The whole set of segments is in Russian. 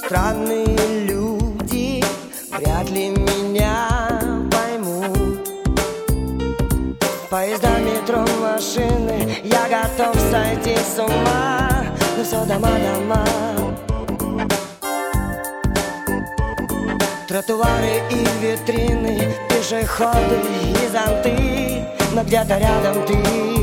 Странные люди вряд ли меня поймут. Поезда, метро, машины, я готов сойти с ума. Но все дома, дома, тротуары и витрины, пешеходы и зонты, но где-то рядом ты.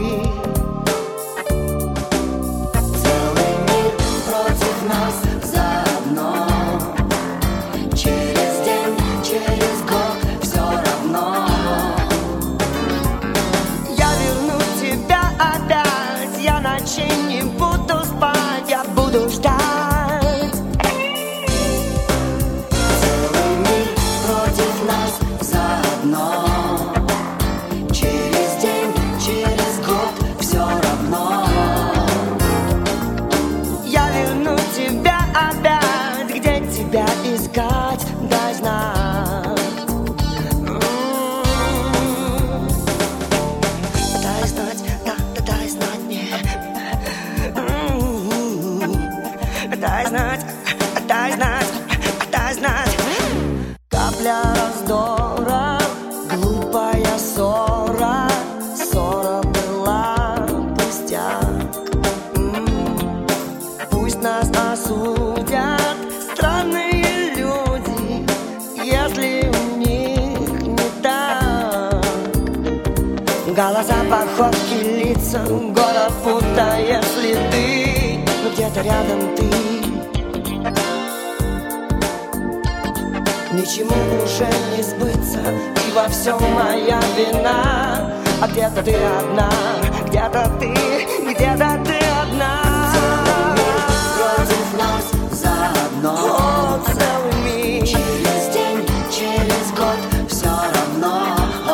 Целый мир против нас заодно. Через день, через год все равно. Я верну тебя опять, я ночей не буду спать, я буду ждать. Целый мир против нас заодно. Через день, через год все равно. Я верну тебя опять, где тебя искать, дай знать. Дай знать, дай знать мне. Дай знать, дай знать, дай знать. Капля раздора, глупая ссора, ссора была пустяк. Пусть нас осудят странные люди, если у них не так. Голоса, походки, лица, город путает следы, но где-то рядом ты. Ничему уже не сбыться, и во всем моя вина. А где-то ты одна, где-то ты, где-то ты одна. Против нас заодно. О, целый мир. Через день, через год все равно.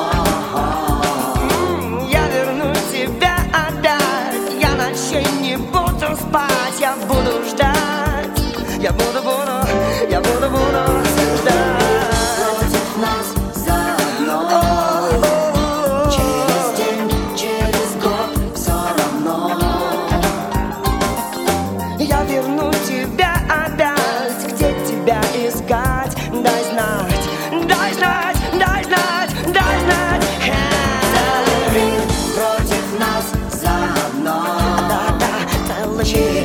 Я верну тебя опять, я ночей не буду спать, я буду ждать, я буду ждать. Против нас заодно. Через день, через год все равно. Я верну тебя опять, где тебя искать, дай знать, дай знать, дай знать, дай знать. Целый мир против нас заодно. Да-да, целый мир.